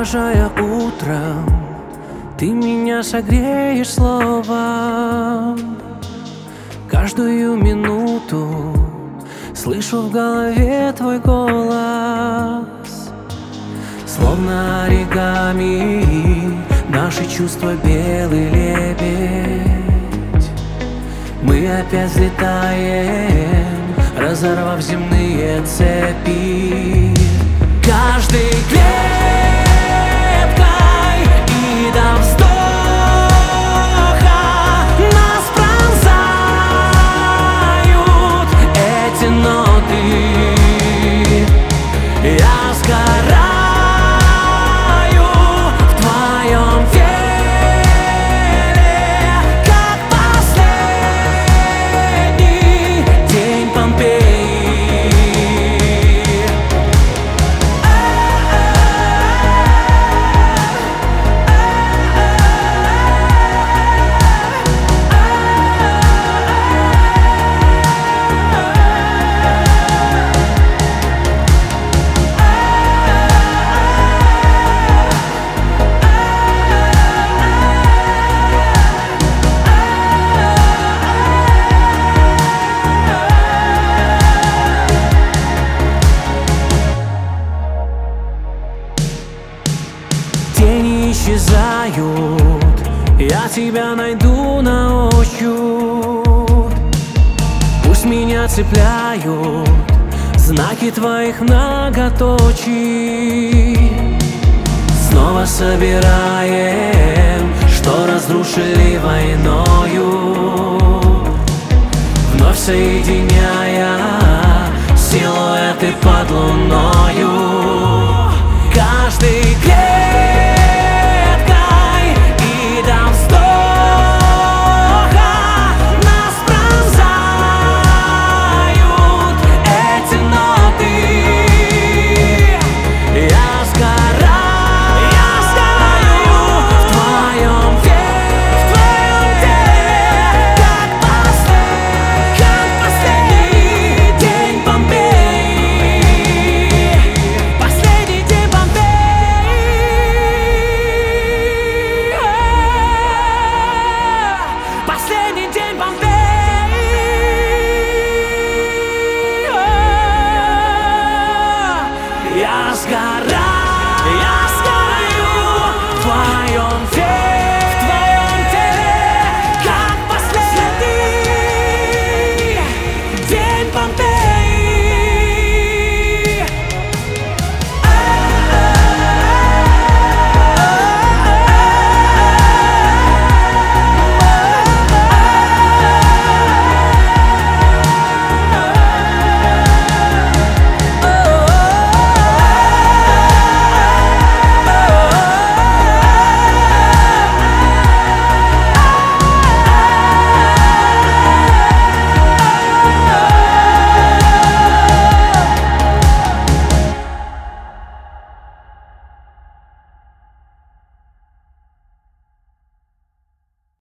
Провожая утром, ты меня согреешь словом. Каждую минуту слышу в голове твой голос. Словно оригами наши чувства белый лебедь. Мы опять взлетаем, разорвав земные цепи. Каждый клеткой и до вздоха нас пронзают эти ноты. Я сгораю в твоем теле, как последний день Помпеи. Тени исчезают, я тебя найду на ощупь. Пусть меня цепляют знаки твоих многоточий. Снова собираем, что разрушили войною, вновь соединяя силуэты под луною. Каждый